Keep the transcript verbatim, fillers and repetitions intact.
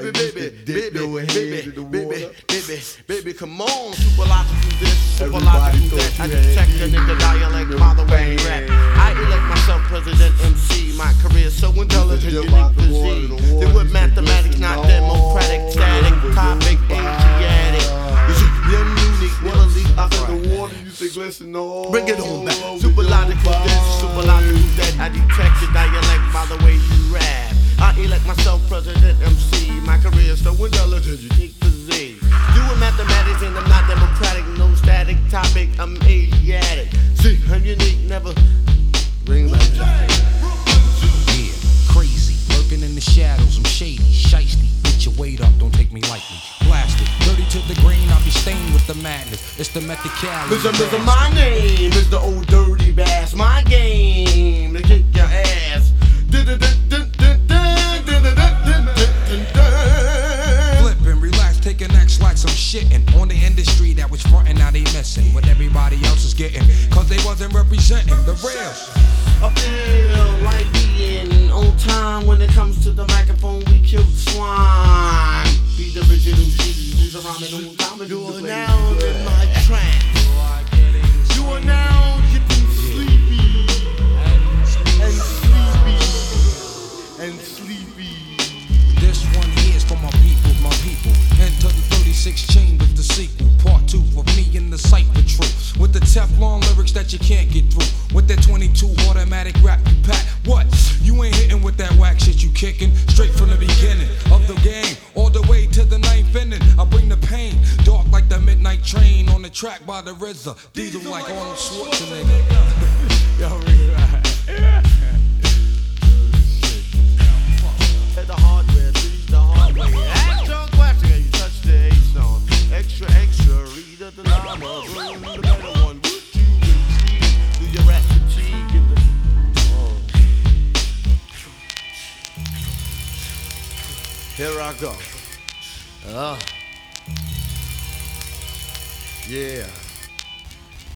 baby, baby, baby, baby, baby, baby, baby, come on, super logical this, super logical that. I detect the nigga dialect by the way you rap. I elect myself president M C. My career so intelligent, unique disease. They with mathematics, not democratic, static, topic, Asiatic. Young, unique, melody, up in the water, you say glisten all. Bring it on back. Super logical this, super logical that. I detect the dialect by the way you rap. I elect myself president M C. My career so intelligent, unique disease. Doing mathematics and I'm not democratic, no static topic, I'm Asiatic. See, I'm unique, never ring like that. Yeah, crazy, lurking in the shadows, I'm shady, shiesty. Get your weight up, don't take me lightly. Blasted, dirty to the grain, I'll be stained with the madness. It's the method Cali. Mister Mister My name is the old dirty bass. My game to kick your ass. Flipping, relax, taking X like some shitting on the industry that was frontin', now they missing what everybody else is getting, cause they wasn't representing the real. I feel like being on time when it comes to the microphone. We killed swine. Be the original Jesus around the whole time. You are now in my trance. You are now getting sleepy and sleepy and sleepy. This one here is for my people, my people. Enter the thirty-six chambers, the sequel, part two for me in the cipher truth. With the Teflon lyrics that you can't get through. With that twenty-two automatic rap you pack. What? You ain't hitting with that whack shit you kicking. Straight from the beginning of the game, all the way to the ninth inning. I bring the pain, dark like the midnight train on the track by the R Z A. Diesel like Arnold Schwarzenegger. Yo, right. The hardware, read the hardware. Ask your question, and you touch the A song. Extra, extra, read the llama. Bring the better one. Would you receive? Do your rap fatigue in the. Oh. Here I go. Uh. Yeah.